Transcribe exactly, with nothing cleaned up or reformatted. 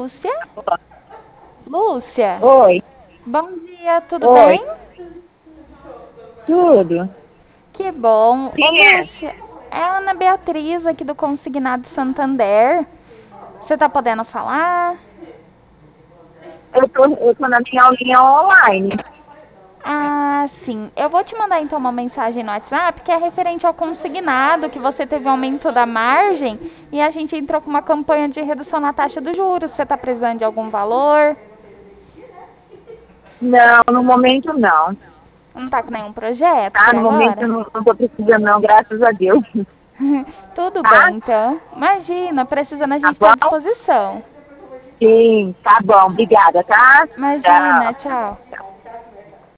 Lúcia. Lúcia, Oi, bom dia, tudo oi, bem? tudo? Que bom. Ô, Quem é? Lúcia, é a Ana Beatriz aqui do Consignado Santander. Você tá podendo falar? Eu tô, eu tô na minha aulinha online. Ah, sim. Eu vou te mandar então uma mensagem no WhatsApp que é referente ao consignado, que você teve aumento da margem e a gente entrou com uma campanha de redução na taxa dos juros. Você tá precisando de algum valor? Não, no momento não. Não tá com nenhum projeto Tá? por No momento eu agora? não, não tô precisando não, graças a Deus. Tudo Tá? bem, então. Imagina, precisando a Tá gente está à bom? disposição. Sim, tá bom. Obrigada, tá? Imagina, Tchau. tchau. Tchau.